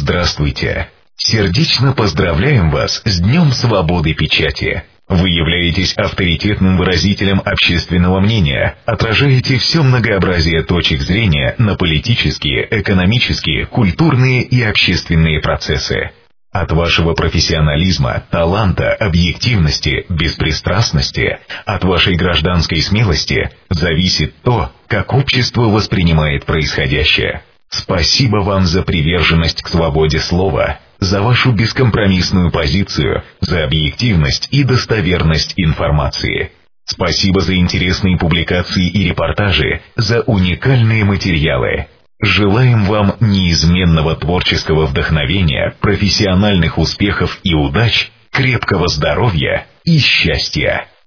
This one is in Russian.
Здравствуйте! Сердечно поздравляем вас с Днем Свободы Печати! Вы являетесь авторитетным выразителем общественного мнения, отражаете все многообразие точек зрения на политические, экономические, культурные и общественные процессы. От вашего профессионализма, таланта, объективности, беспристрастности, от вашей гражданской смелости зависит то, как общество воспринимает происходящее. Спасибо вам за приверженность к свободе слова, за вашу бескомпромиссную позицию, за объективность и достоверность информации. Спасибо за интересные публикации и репортажи, за уникальные материалы. Желаем вам неизменного творческого вдохновения, профессиональных успехов и удач, крепкого здоровья и счастья.